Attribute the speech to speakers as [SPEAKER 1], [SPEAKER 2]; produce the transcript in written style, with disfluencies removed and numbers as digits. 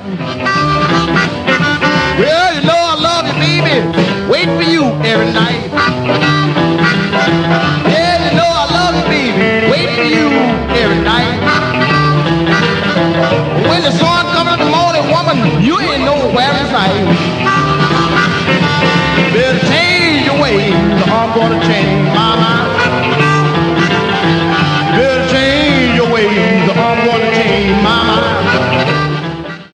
[SPEAKER 1] Well, you know I love you, baby. Wait for you every night. Yeah, you know I love you, baby. Wait for you every night. When the sun comes up in the morning, woman, you ain't nowhere in sight. Better change your ways, or I'm gonna change my mind.